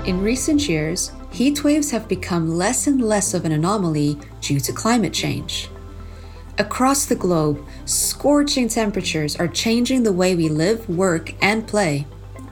In recent years, heat waves have become less and less of an anomaly due to climate change. Across the globe, scorching temperatures are changing the way we live, work, and play.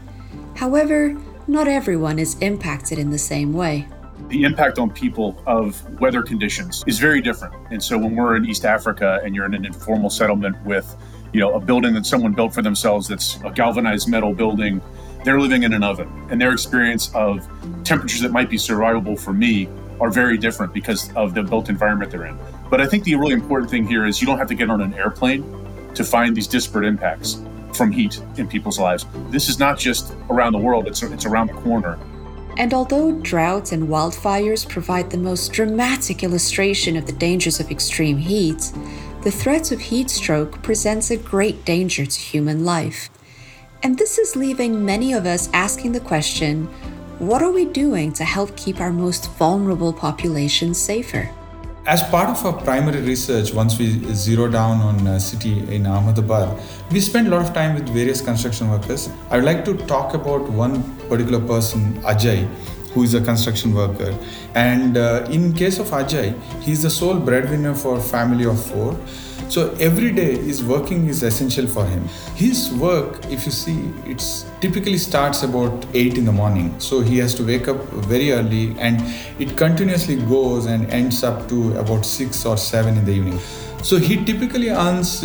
However, not everyone is impacted in the same way. The impact on people of weather conditions is very different. And so when we're in East Africa and you're in an informal settlement with, a building that someone built for themselves that's a galvanized metal building, they're living in an oven. And their experience of temperatures that might be survivable for me are very different because of the built environment they're in. But I think the really important thing here is you don't have to get on an airplane to find these disparate impacts from heat in people's lives. This is not just around the world, it's around the corner. And although droughts and wildfires provide the most dramatic illustration of the dangers of extreme heat, the threat of heat stroke presents a great danger to human life. And this is leaving many of us asking the question, what are we doing to help keep our most vulnerable populations safer? As part of our primary research, once we zero down on a city in Ahmedabad, we spent a lot of time with various construction workers. I would like to talk about one particular person, Ajay, who is a construction worker. And in case of Ajay, he's the sole breadwinner for a family of 4. So every day his working is essential for him. His work, if you see, it typically starts about 8 in the morning. So he has to wake up very early and it continuously goes and ends up to about 6 or 7 in the evening. So he typically earns,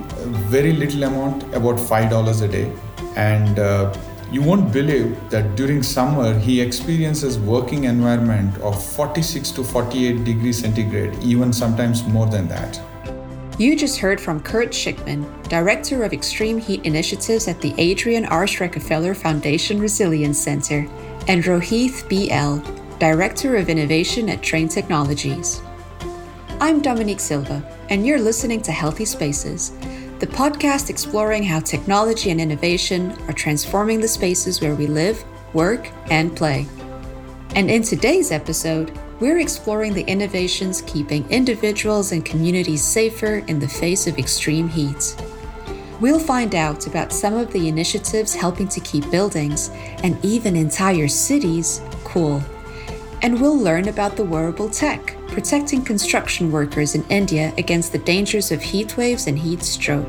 very little amount, about $5 a day. And you won't believe that during summer, he experiences working environment of 46 to 48 degrees centigrade, even sometimes more than that. You just heard from Kurt Schickman, Director of Extreme Heat Initiatives at the Adrian R. Rockefeller Foundation Resilience Center, and Rohith B.L., Director of Innovation at Trane Technologies. I'm Dominique Silva, and you're listening to Healthy Spaces, the podcast exploring how technology and innovation are transforming the spaces where we live, work, and play. And in today's episode, we're exploring the innovations keeping individuals and communities safer in the face of extreme heat. We'll find out about some of the initiatives helping to keep buildings, and even entire cities, cool. And we'll learn about the wearable tech, protecting construction workers in India against the dangers of heat waves and heat stroke.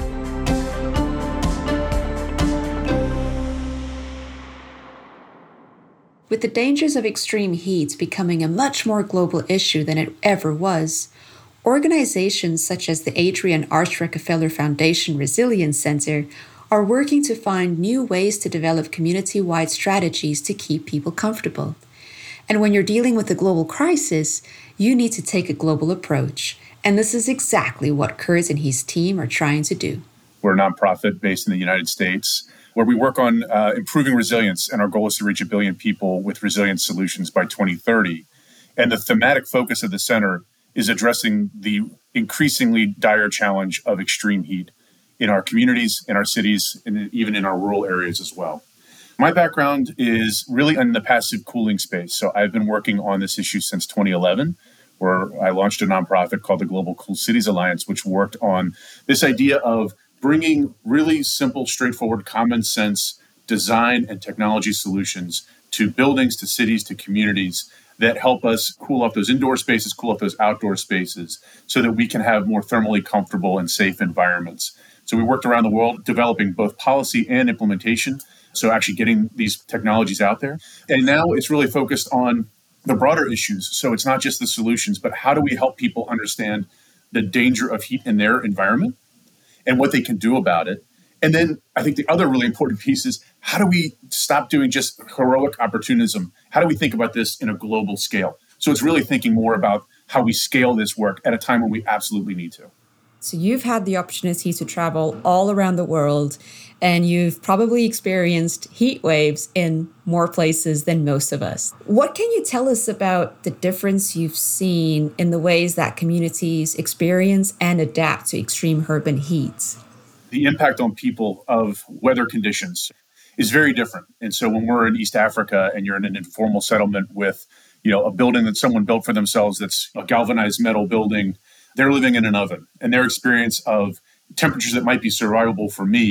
With the dangers of extreme heat becoming a much more global issue than it ever was, organizations such as the Adrian R. Rockefeller Foundation Resilience Center are working to find new ways to develop community-wide strategies to keep people comfortable. And when you're dealing with a global crisis, you need to take a global approach. And this is exactly what Kurt and his team are trying to do. We're a nonprofit based in the United States, where we work on improving resilience, and our goal is to reach 1 billion people with resilience solutions by 2030. And the thematic focus of the center is addressing the increasingly dire challenge of extreme heat in our communities, in our cities, and even in our rural areas as well. My background is really in the passive cooling space. So I've been working on this issue since 2011, where I launched a nonprofit called the Global Cool Cities Alliance, which worked on this idea of bringing really simple, straightforward, common sense design and technology solutions to buildings, to cities, to communities that help us cool off those indoor spaces, cool off those outdoor spaces, so that we can have more thermally comfortable and safe environments. So we worked around the world developing both policy and implementation, so actually getting these technologies out there. And now it's really focused on the broader issues. So it's not just the solutions, but how do we help people understand the danger of heat in their environment and what they can do about it. And then I think the other really important piece is, how do we stop doing just heroic opportunism? How do we think about this in a global scale? So it's really thinking more about how we scale this work at a time when we absolutely need to. So you've had the opportunity to travel all around the world, and you've probably experienced heat waves in more places than most of us. What can you tell us about the difference you've seen in the ways that communities experience and adapt to extreme urban heat? The impact on people of weather conditions is very different. And so when we're in East Africa and you're in an informal settlement with, a building that someone built for themselves that's a galvanized metal building, they're living in an oven. And their experience of temperatures that might be survivable for me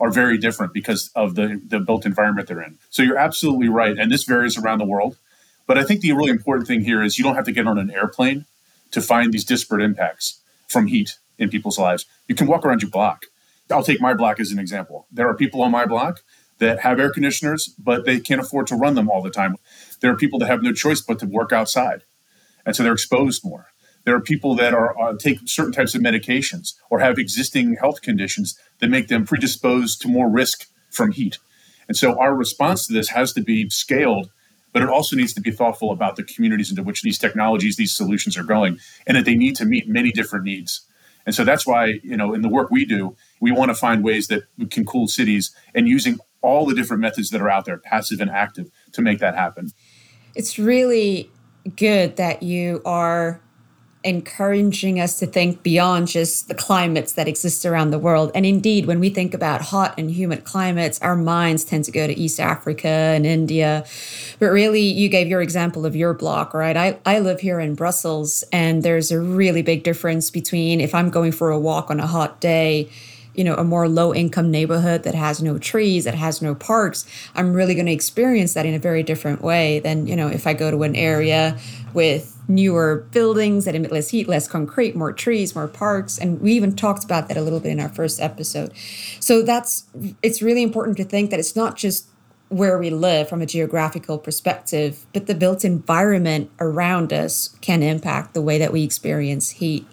are very different because of the built environment they're in. So you're absolutely right. And this varies around the world. But I think the really important thing here is you don't have to get on an airplane to find these disparate impacts from heat in people's lives. You can walk around your block. I'll take my block as an example. There are people on my block that have air conditioners, but they can't afford to run them all the time. There are people that have no choice but to work outside. And so they're exposed more. There are people that are take certain types of medications or have existing health conditions that make them predisposed to more risk from heat. And so our response to this has to be scaled, but it also needs to be thoughtful about the communities into which these technologies, these solutions are going, and that they need to meet many different needs. And so that's why, in the work we do, we want to find ways that we can cool cities and using all the different methods that are out there, passive and active, to make that happen. It's really good that you are encouraging us to think beyond just the climates that exist around the world. And indeed, when we think about hot and humid climates, our minds tend to go to East Africa and India. But really, you gave your example of your block, right? I live here in Brussels, and there's a really big difference between if I'm going for a walk on a hot day, a more low-income neighborhood that has no trees, that has no parks, I'm really going to experience that in a very different way than, if I go to an area with newer buildings that emit less heat, less concrete, more trees, more parks. And we even talked about that a little bit in our first episode. So it's really important to think that it's not just where we live from a geographical perspective, but the built environment around us can impact the way that we experience heat.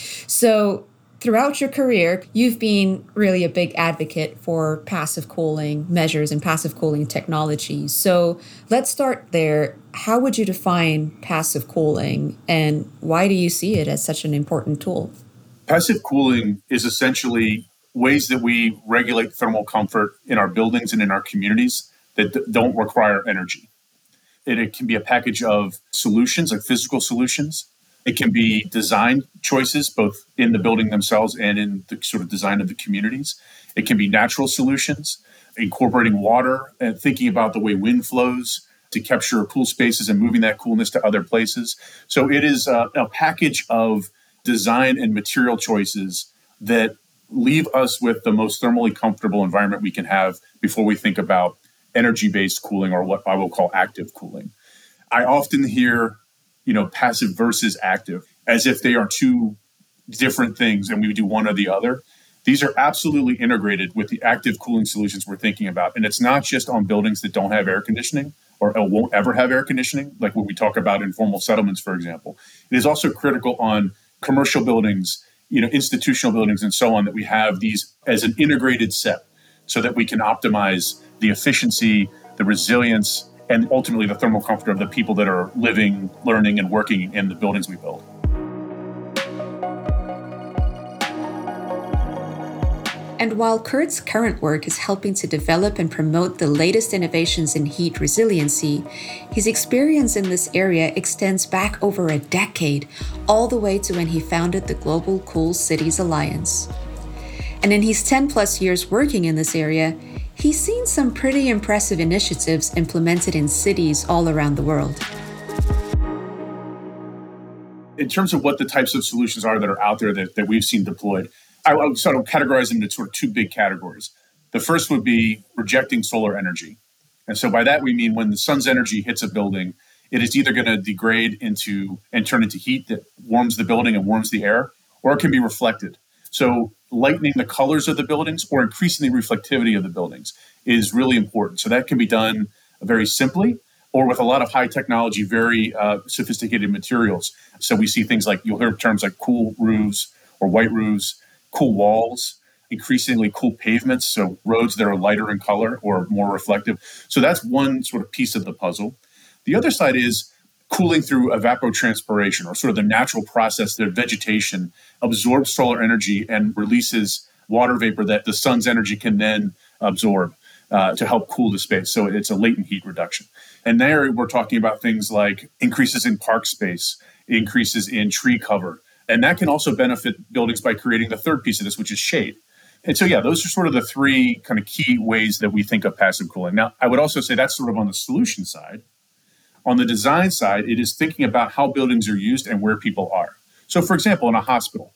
So throughout your career, you've been really a big advocate for passive cooling measures and passive cooling technologies. So let's start there. How would you define passive cooling, and why do you see it as such an important tool? Passive cooling is essentially ways that we regulate thermal comfort in our buildings and in our communities that don't require energy. It can be a package of solutions, like physical solutions. It can be design choices, both in the building themselves and in the sort of design of the communities. It can be natural solutions, incorporating water and thinking about the way wind flows to capture cool spaces and moving that coolness to other places. So it is a package of design and material choices that leave us with the most thermally comfortable environment we can have before we think about energy-based cooling, or what I will call active cooling. I often hear passive versus active, as if they are two different things and we do one or the other. These are absolutely integrated with the active cooling solutions we're thinking about. And it's not just on buildings that don't have air conditioning or won't ever have air conditioning, like what we talk about in formal settlements, for example. It is also critical on commercial buildings, institutional buildings and so on, that we have these as an integrated set so that we can optimize the efficiency, the resilience, and ultimately the thermal comfort of the people that are living, learning, and working in the buildings we build. And while Kurt's current work is helping to develop and promote the latest innovations in heat resiliency, his experience in this area extends back over a decade, all the way to when he founded the Global Cool Cities Alliance. And in his 10+ years working in this area, he's seen some pretty impressive initiatives implemented in cities all around the world. In terms of what the types of solutions are that are out there that we've seen deployed, I would sort of categorize them into sort of two big categories. The first would be rejecting solar energy. And so by that, we mean when the sun's energy hits a building, it is either going to degrade into and turn into heat that warms the building and warms the air, or it can be reflected. So lightening the colors of the buildings or increasing the reflectivity of the buildings is really important. So that can be done very simply or with a lot of high technology, very sophisticated materials. So we see things like, you'll hear terms like cool roofs or white roofs, cool walls, increasingly cool pavements, so roads that are lighter in color or more reflective. So that's one sort of piece of the puzzle. The other side is cooling through evapotranspiration, or sort of the natural process that vegetation absorbs solar energy and releases water vapor that the sun's energy can then absorb to help cool the space. So it's a latent heat reduction. And there we're talking about things like increases in park space, increases in tree cover. And that can also benefit buildings by creating the third piece of this, which is shade. And so, yeah, those are sort of the three kind of key ways that we think of passive cooling. Now, I would also say that's sort of on the solution side. On the design side, it is thinking about how buildings are used and where people are. So, for example, in a hospital,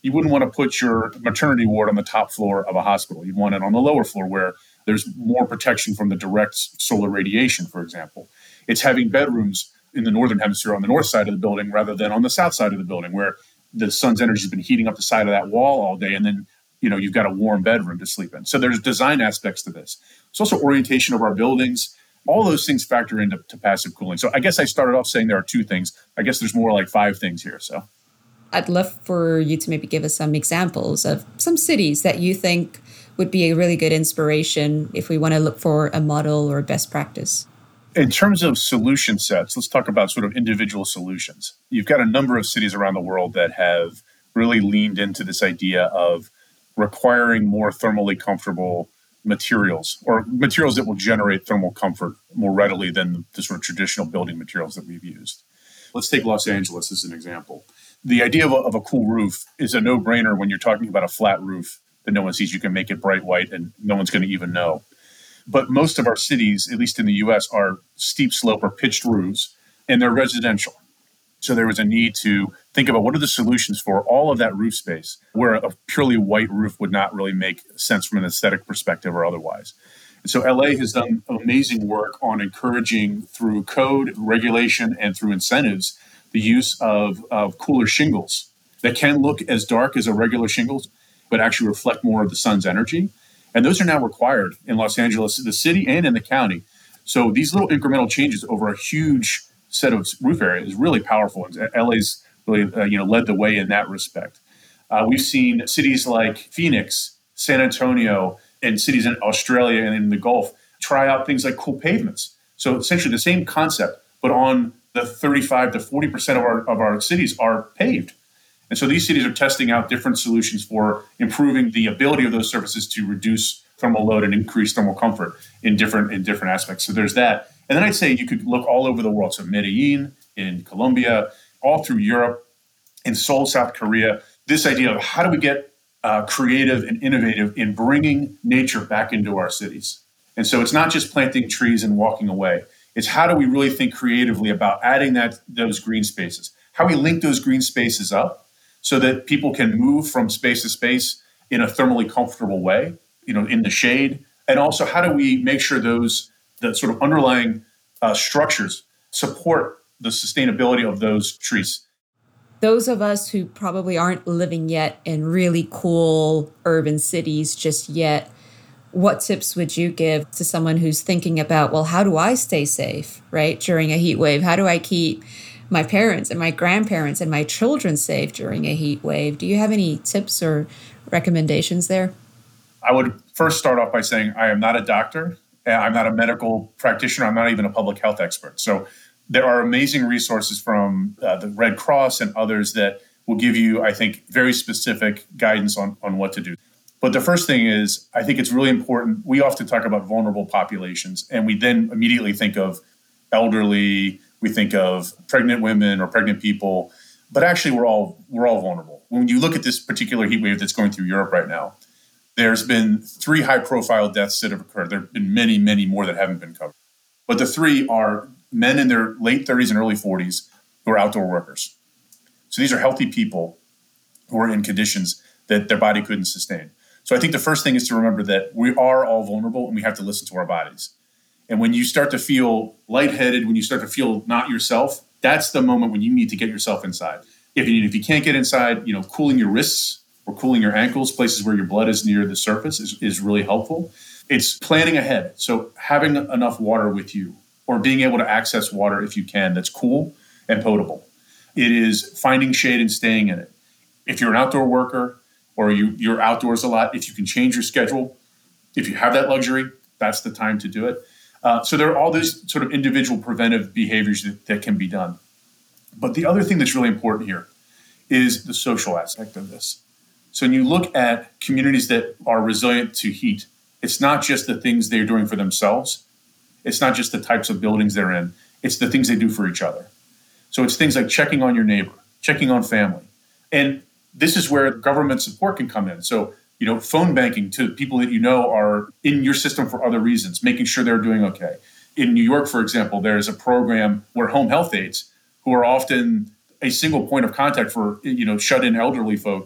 You wouldn't want to put your maternity ward on the top floor of a hospital. You'd want it on the lower floor where there's more protection from the direct solar radiation, for example. It's having bedrooms in the northern hemisphere on the north side of the building rather than on the south side of the building where the sun's energy has been heating up the side of that wall all day, and then you've got a warm bedroom to sleep in. So there's design aspects to this. It's also orientation of our buildings. All those things factor into passive cooling. So I guess I started off saying there are two things. I guess there's more like 5 things here. So I'd love for you to maybe give us some examples of some cities that you think would be a really good inspiration if we want to look for a model or a best practice. In terms of solution sets, let's talk about sort of individual solutions. You've got a number of cities around the world that have really leaned into this idea of requiring more thermally comfortable materials or materials that will generate thermal comfort more readily than the sort of traditional building materials that we've used. Let's take Los Angeles as an example. The idea of a cool roof is a no-brainer when you're talking about a flat roof that no one sees. You can make it bright white and no one's going to even know. But most of our cities, at least in the US, are steep slope or pitched roofs, and they're residential. So there was a need to think about what are the solutions for all of that roof space where a purely white roof would not really make sense from an aesthetic perspective or otherwise. And so LA has done amazing work on encouraging through code, regulation, and through incentives, the use of cooler shingles that can look as dark as a regular shingles, but actually reflect more of the sun's energy. And those are now required in Los Angeles, the city and in the county. So these little incremental changes over a huge set of roof area is really powerful. And LA's really led the way in that respect. We've seen cities like Phoenix, San Antonio, and cities in Australia and in the Gulf try out things like cool pavements. So essentially the same concept, but on the 35 to 40% of our cities are paved. And so these cities are testing out different solutions for improving the ability of those surfaces to reduce thermal load and increase thermal comfort in different aspects. So there's that. And then I'd say you could look all over the world. So Medellin, in Colombia, all through Europe, in Seoul, South Korea, this idea of how do we get creative and innovative in bringing nature back into our cities. And so it's not just planting trees and walking away. It's how do we really think creatively about adding those green spaces, how we link those green spaces up so that people can move from space to space in a thermally comfortable way, in the shade. And also how do we make sure the sort of underlying structures support the sustainability of those trees. Those of us who probably aren't living yet in really cool urban cities just yet, what tips would you give to someone who's thinking about, well, how do I stay safe, right, during a heat wave? How do I keep my parents and my grandparents and my children safe during a heat wave? Do you have any tips or recommendations there? I would first start off by saying I am not a doctor. I'm not a medical practitioner. I'm not even a public health expert. So there are amazing resources from the Red Cross and others that will give you, I think, very specific guidance on what to do. But the first thing is, I think it's really important. We often talk about vulnerable populations, and we then immediately think of elderly, we think of pregnant women or pregnant people, but actually we're all vulnerable. When you look at this particular heat wave that's going through Europe right now, there's been 3 high-profile deaths that have occurred. There have been many, many more that haven't been covered. But the 3 are men in their late 30s and early 40s who are outdoor workers. So these are healthy people who are in conditions that their body couldn't sustain. So I think the first thing is to remember that we are all vulnerable and we have to listen to our bodies. And when you start to feel lightheaded, when you start to feel not yourself, that's the moment when you need to get yourself inside. If you can't get inside, cooling your wrists or cooling your ankles, places where your blood is near the surface is really helpful. It's planning ahead. So having enough water with you or being able to access water if you can that's cool and potable. It is finding shade and staying in it. If you're an outdoor worker or you're outdoors a lot, if you can change your schedule, if you have that luxury, that's the time to do it. So there are all these sort of individual preventive behaviors that can be done. But the other thing that's really important here is the social aspect of this. So when you look at communities that are resilient to heat, it's not just the things they're doing for themselves. It's not just the types of buildings they're in. It's the things they do for each other. So it's things like checking on your neighbor, checking on family. And this is where government support can come in. So, phone banking to people that are in your system for other reasons, making sure they're doing okay. In New York, for example, there's a program where home health aides, who are often a single point of contact for, shut-in elderly folks,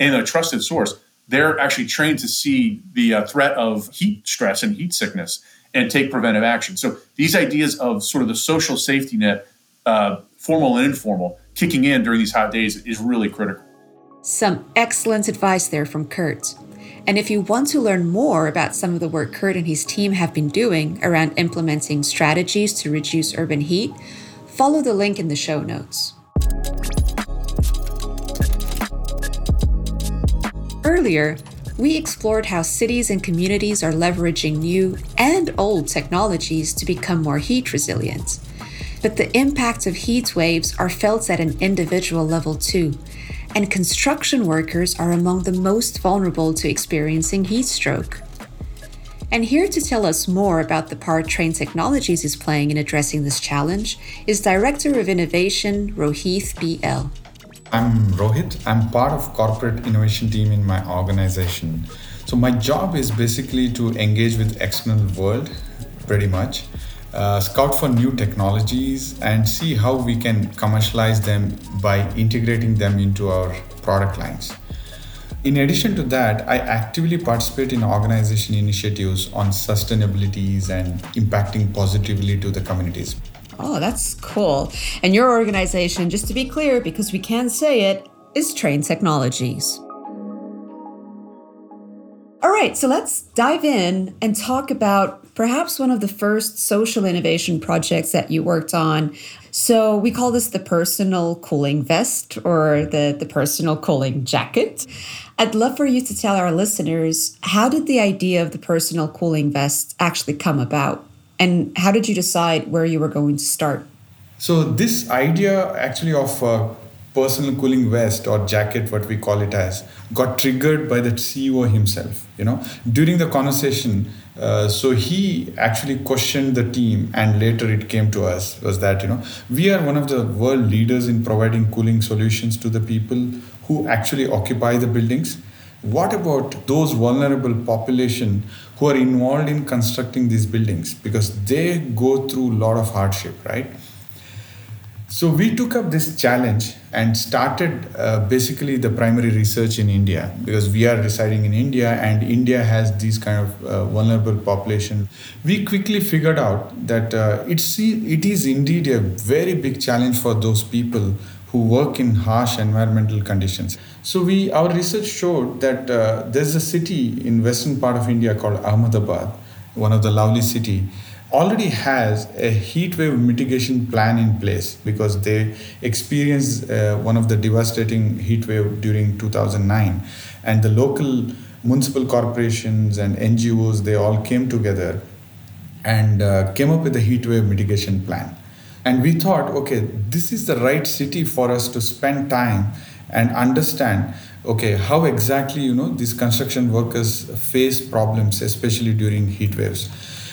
and a trusted source, they're actually trained to see the threat of heat stress and heat sickness and take preventive action. So these ideas of sort of the social safety net, formal and informal, kicking in during these hot days is really critical. Some excellent advice there from Kurt. And if you want to learn more about some of the work Kurt and his team have been doing around implementing strategies to reduce urban heat, follow the link in the show notes. Earlier, we explored how cities and communities are leveraging new and old technologies to become more heat resilient. But the impacts of heat waves are felt at an individual level too, and construction workers are among the most vulnerable to experiencing heat stroke. And here to tell us more about the part Trane Technologies is playing in addressing this challenge is Director of Innovation, Rohith B.L. I'm Rohit. I'm part of corporate innovation team in my organization. So my job is basically to engage with external world, pretty much, scout for new technologies and see how we can commercialize them by integrating them into our product lines. In addition to that, I actively participate in organization initiatives on sustainabilities and impacting positively to the communities. Oh, that's cool. And your organization, just to be clear, because we can say it, is Trane Technologies. All right, so let's dive in and talk about perhaps one of the first social innovation projects that you worked on. So we call this the personal cooling vest or the personal cooling jacket. I'd love for you to tell our listeners, how did the idea of the personal cooling vest actually come about? And how did you decide where you were going to start? So this idea actually of personal cooling vest or jacket, what we call it as, got triggered by the CEO himself. During the conversation, so he actually questioned the team, and later it came to us, was that, we are one of the world leaders in providing cooling solutions to the people who actually occupy the buildings. What about those vulnerable population who are involved in constructing these buildings? Because they go through a lot of hardship, right? So we took up this challenge and started basically the primary research in India, because we are residing in India and India has these kind of vulnerable population. We quickly figured out that it is indeed a very big challenge for those people who work in harsh environmental conditions. So our research showed that there's a city in western part of India called Ahmedabad, one of the lovely city, already has a heat wave mitigation plan in place because they experienced one of the devastating heat wave during 2009. And the local municipal corporations and NGOs, they all came together and came up with a heat wave mitigation plan. And we thought, okay, this is the right city for us to spend time and understand, okay, how exactly, these construction workers face problems, especially during heat waves.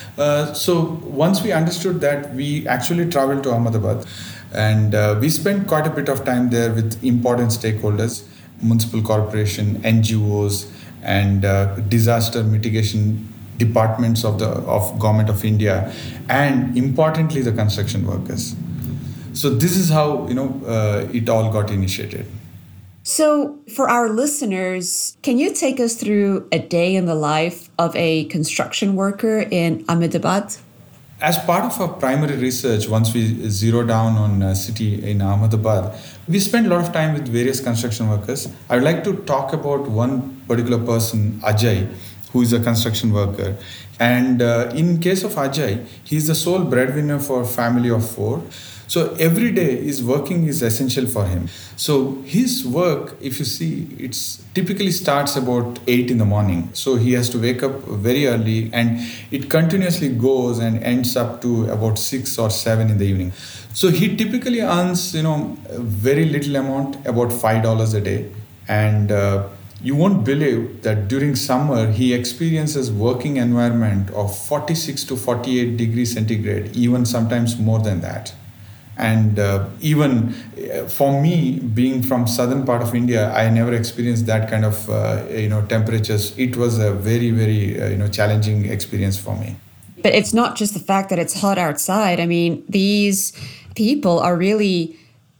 So once we understood that, we actually traveled to Ahmedabad and we spent quite a bit of time there with important stakeholders, municipal corporation, NGOs, and disaster mitigation departments of Government of India, and importantly the construction workers. So this is how it all got initiated. So for our listeners, can you take us through a day in the life of a construction worker in Ahmedabad? As part of our primary research, once we zero down on a city in Ahmedabad, we spent a lot of time with various construction workers. I would like to talk about one particular person, Ajay, who is a construction worker. And in case of Ajay, he is the sole breadwinner for a family of 4. So every day his working is essential for him. So his work, if you see, it's typically starts about 8 in the morning. So he has to wake up very early and it continuously goes and ends up to about 6 or 7 in the evening. So he typically earns, a very little amount, about $5 a day. And you won't believe that during summer, he experiences working environment of 46 to 48 degrees centigrade, even sometimes more than that. And even for me, being from southern part of India, I never experienced that kind of temperatures. It was a very, very challenging experience for me. But it's not just the fact that it's hot outside. I mean, these people are really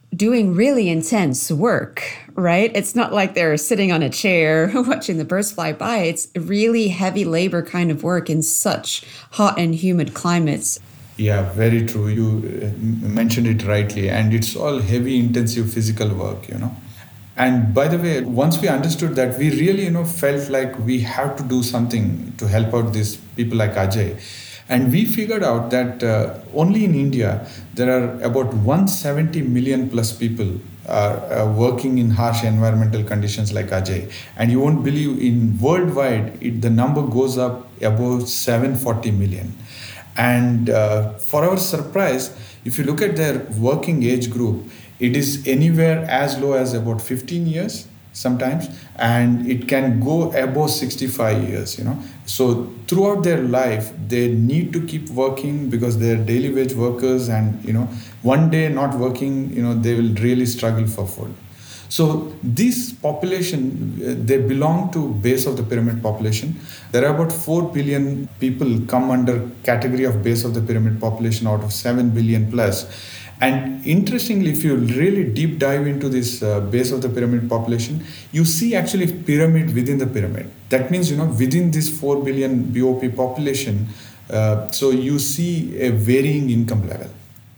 doing really intense work, right? It's not like they're sitting on a chair watching the birds fly by. It's really heavy labor kind of work in such hot and humid climates. Yeah, very true. You mentioned it rightly. And it's all heavy, intensive physical work. And by the way, once we understood that, we really, felt like we have to do something to help out these people like Ajay. And we figured out that only in India, there are about 170 million plus people are working in harsh environmental conditions like Ajay. And you won't believe, in worldwide, the number goes up above 740 million. And for our surprise, if you look at their working age group, it is anywhere as low as about 15 years sometimes, and it can go above 65 years. So throughout their life, they need to keep working because they're daily wage workers, and one day not working, they will really struggle for food. So this population, they belong to base of the pyramid population. There are about 4 billion people come under category of base of the pyramid population out of 7 billion plus. And interestingly, if you really deep dive into this base of the pyramid population, you see actually pyramid within the pyramid. That means, within this 4 billion BOP population, so you see a varying income level.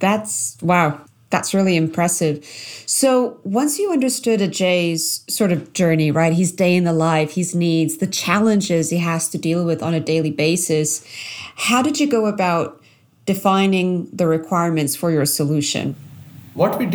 Wow. That's really impressive. So once you understood Ajay's sort of journey, right, his day in the life, his needs, the challenges he has to deal with on a daily basis, how did you go about defining the requirements for your solution? What we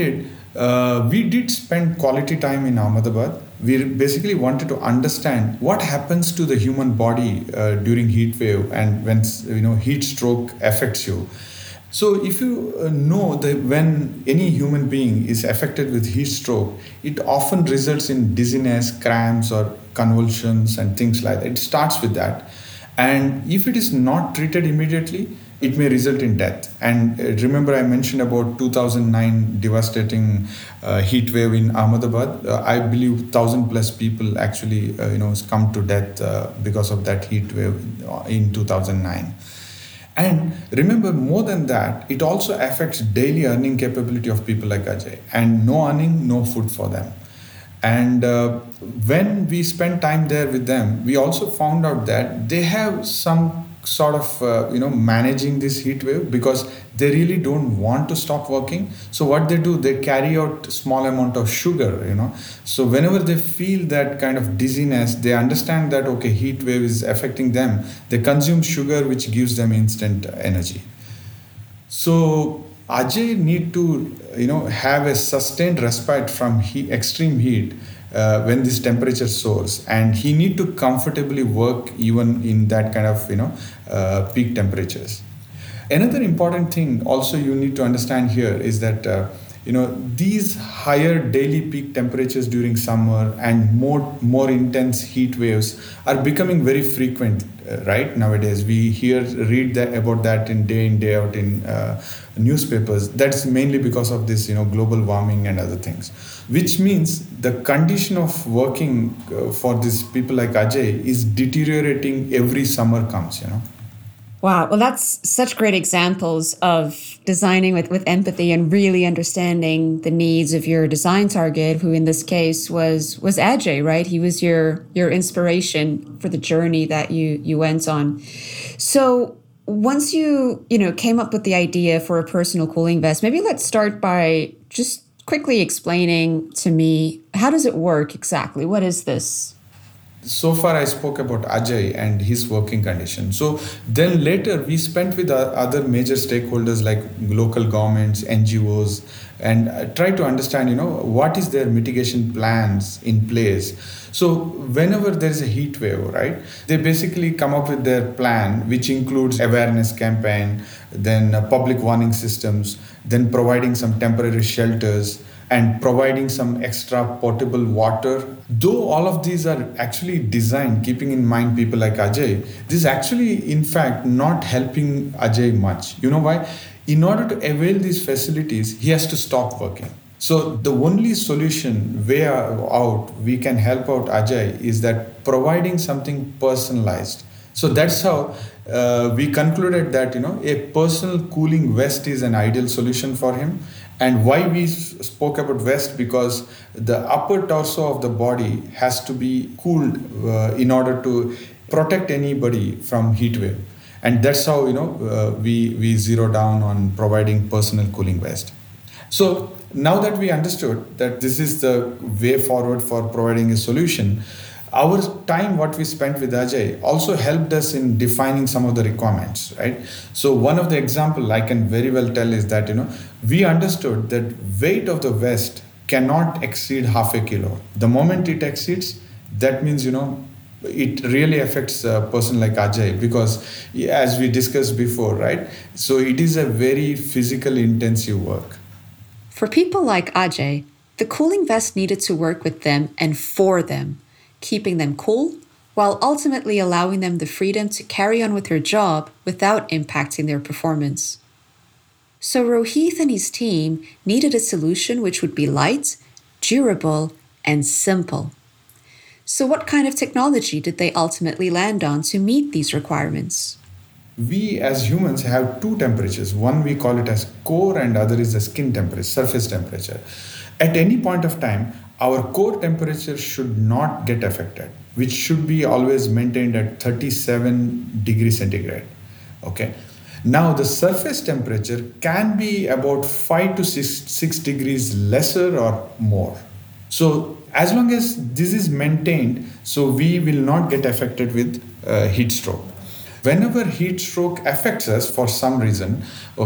did spend quality time in Ahmedabad. We basically wanted to understand what happens to the human body during heat wave and when heat stroke affects you. So if you know that when any human being is affected with heat stroke, it often results in dizziness, cramps, or convulsions and things like that. It starts with that. And if it is not treated immediately, it may result in death. And remember, I mentioned about 2009 devastating heat wave in Ahmedabad. I believe 1,000 plus people actually come to death because of that heat wave in 2009. And remember, more than that, it also affects daily earning capability of people like Ajay. And no earning, no food for them. And when we spent time there with them, we also found out that they have some sort of managing this heat wave because they really don't want to stop working. So what they do, they carry out small amount of sugar. So whenever they feel that kind of dizziness, they understand that okay, heat wave is affecting them, they consume sugar which gives them instant energy. So Ajay need to have a sustained respite from extreme heat when this temperature soars, and he need to comfortably work even in that kind of peak temperatures. Another important thing also you need to understand here is that these higher daily peak temperatures during summer and more intense heat waves are becoming very frequent right nowadays. We read about that in day out in newspapers. That's mainly because of this global warming and other things, which means the condition of working for these people like Ajay is deteriorating every summer comes. Wow. Well, that's such great examples of designing with empathy and really understanding the needs of your design target, who in this case was Ajay, right? He was your inspiration for the journey that you went on. So once you came up with the idea for a personal cooling vest, maybe let's start by just quickly explaining to me, how does it work exactly? What is this? So far, I spoke about Ajay and his working conditions. So then later, we spent with other major stakeholders like local governments, NGOs, and try to understand, what is their mitigation plans in place. So whenever there is a heat wave, right, they basically come up with their plan, which includes awareness campaign, then public warning systems, then providing some temporary shelters, and providing some extra potable water. Though all of these are actually designed keeping in mind people like Ajay, this is actually, in fact, not helping Ajay much. You know why? In order to avail these facilities, he has to stop working. So the only way out we can help out Ajay is that providing something personalized. So that's how we concluded that a personal cooling vest is an ideal solution for him. And why we spoke about vest, because the upper torso of the body has to be cooled in order to protect anybody from heat wave. And that's how we zero down on providing personal cooling vest. So now that we understood that this is the way forward for providing a solution, our time, what we spent with Ajay, also helped us in defining some of the requirements, right? So one of the example I can very well tell is that, we understood that weight of the vest cannot exceed half a kilo. The moment it exceeds, that means, it really affects a person like Ajay, because as we discussed before, right? So it is a very physical intensive work. For people like Ajay, the cooling vest needed to work with them and for them, keeping them cool, while ultimately allowing them the freedom to carry on with their job without impacting their performance. So Rohith and his team needed a solution which would be light, durable, and simple. So what kind of technology did they ultimately land on to meet these requirements? We as humans have two temperatures. One we call it as core, and other is the skin temperature, surface temperature. At any point of time, our core temperature should not get affected, which should be always maintained at 37 degrees centigrade. Okay. Now the surface temperature can be about 5 to 6 degrees lesser or more. So as long as this is maintained, so we will not get affected with heat stroke. Whenever heat stroke affects us for some reason,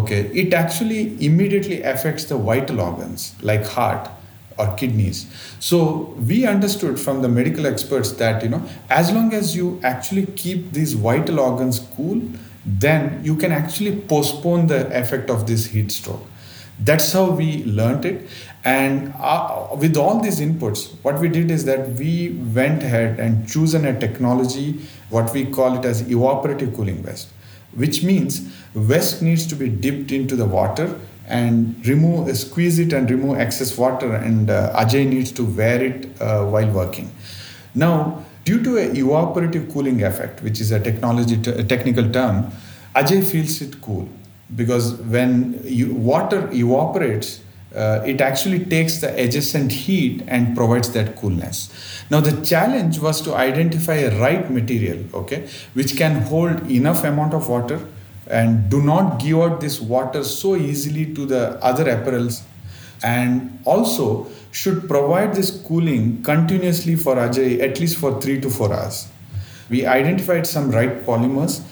it actually immediately affects the vital organs like heart or kidneys. So we understood from the medical experts that, as long as you actually keep these vital organs cool, then you can actually postpone the effect of this heat stroke. That's how we learned it. And with all these inputs, what we did is that we went ahead and chosen a technology, what we call it as evaporative cooling vest, which means vest needs to be dipped into the water and squeeze it and remove excess water, and Ajay needs to wear it while working. Now, due to an evaporative cooling effect, which is a technical term, Ajay feels it cool, because when water evaporates, it actually takes the adjacent heat and provides that coolness. Now the challenge was to identify a right material, which can hold enough amount of water and do not give out this water so easily to the other apparels, and also should provide this cooling continuously for Ajay at least for 3 to 4 hours. We identified some right polymers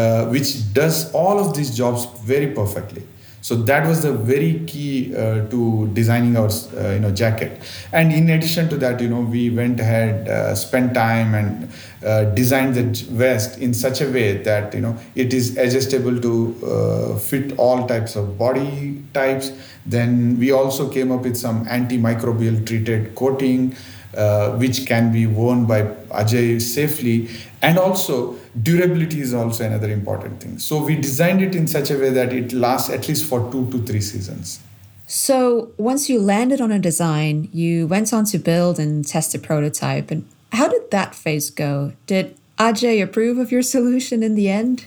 which does all of these jobs very perfectly. So that was the very key to designing our jacket. And in addition to that, we went ahead, spent time and designed the vest in such a way that it is adjustable to fit all types of body types. Then we also came up with some antimicrobial treated coating, which can be worn by Ajay safely. And also durability is also another important thing. So we designed it in such a way that it lasts at least for 2 to 3 seasons. So once you landed on a design, you went on to build and test a prototype. And how did that phase go? Did Ajay approve of your solution in the end?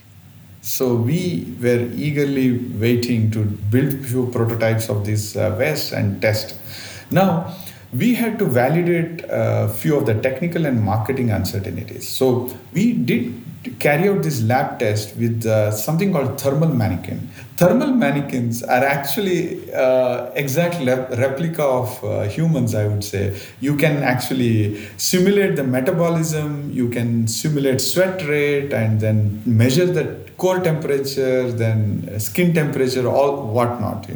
So we were eagerly waiting to build a few prototypes of this vest and test. Now, we had to validate a few of the technical and marketing uncertainties. So we did carry out this lab test with something called thermal mannequin. Thermal mannequins are actually exact replica of humans, I would say. You can actually simulate the metabolism, you can simulate sweat rate, and then measure the core temperature, then skin temperature, all whatnot,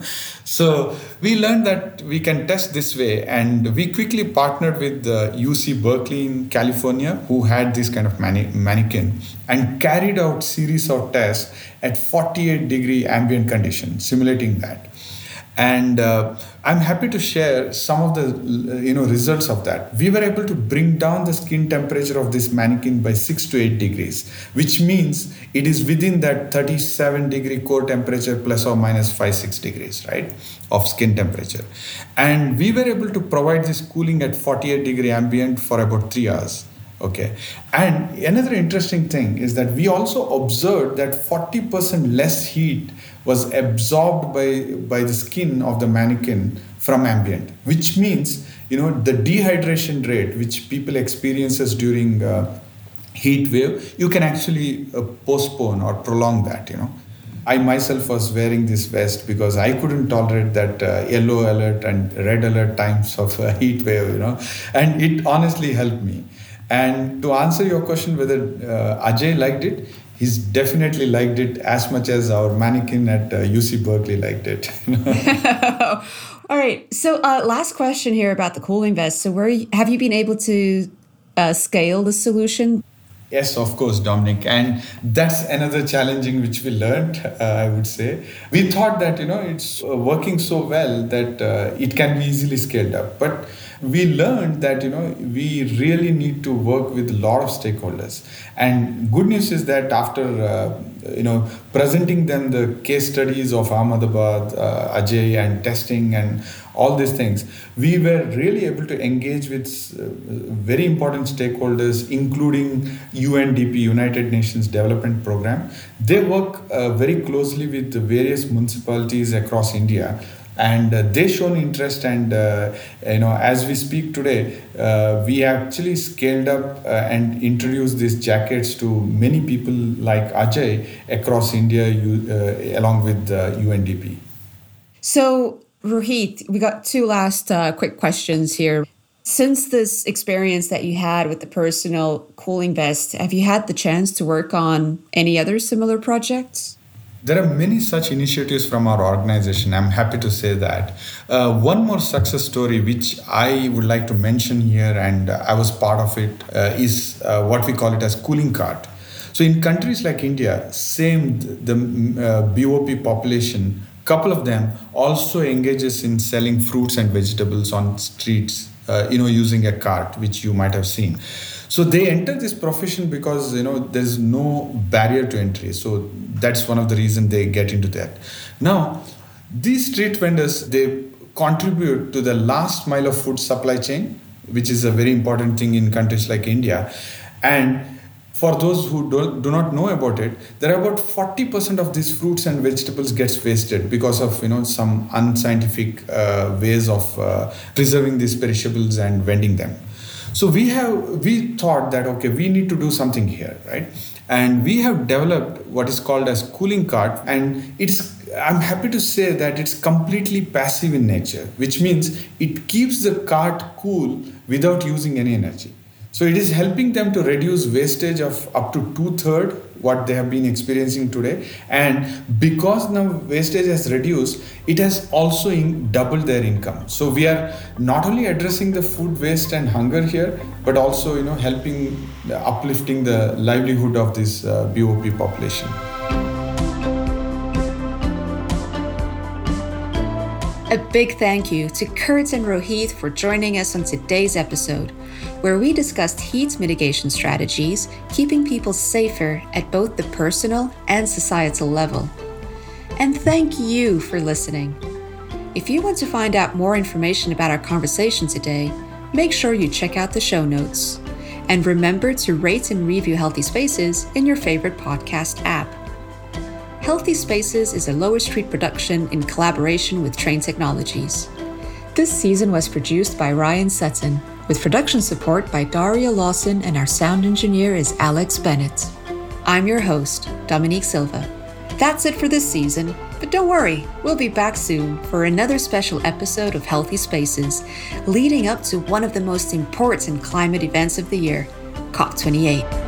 So we learned that we can test this way, and we quickly partnered with UC Berkeley in California, who had this kind of mannequin, and carried out series of tests at 48-degree ambient conditions, simulating that. And I'm happy to share some of the results of that. We were able to bring down the skin temperature of this mannequin by 6 to 8 degrees, which means it is within that 37-degree core temperature plus or minus 5-6 degrees, right, of skin temperature. And we were able to provide this cooling at 48-degree ambient for about 3 hours. Okay. And another interesting thing is that we also observed that 40% less heat was absorbed by the skin of the mannequin from ambient, which means, the dehydration rate which people experiences during heat wave, you can actually postpone or prolong that. I myself was wearing this vest because I couldn't tolerate that yellow alert and red alert times of heat wave, and it honestly helped me. And to answer your question whether Ajay liked it, he's definitely liked it as much as our mannequin at UC Berkeley liked it. All right. So last question here about the cooling vest. So have you been able to scale the solution? Yes, of course, Dominic. And that's another challenging which we learned, I would say. We thought that, it's working so well that it can be easily scaled up. But we learned that, we really need to work with a lot of stakeholders. And good news is that after, presenting them the case studies of Ahmedabad, Ajay, and testing and all these things, we were really able to engage with very important stakeholders, including UNDP, United Nations Development Program. They work very closely with the various municipalities across India. And they shown interest, and as we speak today, we actually scaled up and introduced these jackets to many people like Ajay across India, along with UNDP. So, Rohit, we got two last quick questions here. Since this experience that you had with the personal cooling vest, have you had the chance to work on any other similar projects? There are many such initiatives from our organization. I'm happy to say that. One more success story which I would like to mention here, and I was part of it, is what we call it as cooling cart. So in countries like India, the BOP population, couple of them also engages in selling fruits and vegetables on streets, using a cart, which you might have seen. So they enter this profession because, there's no barrier to entry. So that's one of the reasons they get into that. Now, these street vendors, they contribute to the last mile of food supply chain, which is a very important thing in countries like India. And for those who do not know about it, there are about 40% of these fruits and vegetables gets wasted because of some unscientific ways of preserving these perishables and vending them. So we thought that, okay, we need to do something here, right? And we have developed what is called as cooling cart, and I'm happy to say that it's completely passive in nature, which means it keeps the cart cool without using any energy. So it is helping them to reduce wastage of up to 2/3 what they have been experiencing today. And because now wastage has reduced, it has also doubled their income. So we are not only addressing the food waste and hunger here, but also helping uplifting the livelihood of this BOP population. A big thank you to Kurt and Rohit for joining us on today's episode, where we discussed heat mitigation strategies, keeping people safer at both the personal and societal level. And thank you for listening. If you want to find out more information about our conversation today, make sure you check out the show notes. And remember to rate and review Healthy Spaces in your favorite podcast app. Healthy Spaces is a Lower Street production in collaboration with Train Technologies. This season was produced by Ryan Sutton, with production support by Daria Lawson, and our sound engineer is Alex Bennett. I'm your host, Dominique Silva. That's it for this season, but don't worry, we'll be back soon for another special episode of Healthy Spaces, leading up to one of the most important climate events of the year, COP28.